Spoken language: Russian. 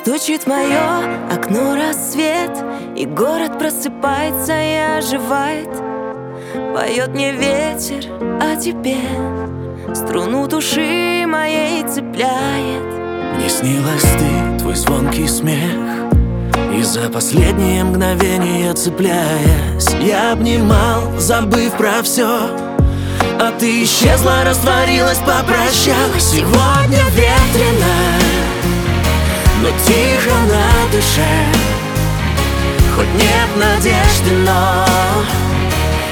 Стучит в мое окно рассвет, и город просыпается и оживает. Поет мне ветер о тебе, струну души моей цепляет. Мне снилась ты, твой звонкий смех, и за последние мгновения цепляясь, я обнимал, забыв про все. А ты исчезла, растворилась, попрощалась. Сегодня ветрено, но тихо на душе. Хоть нет надежды, но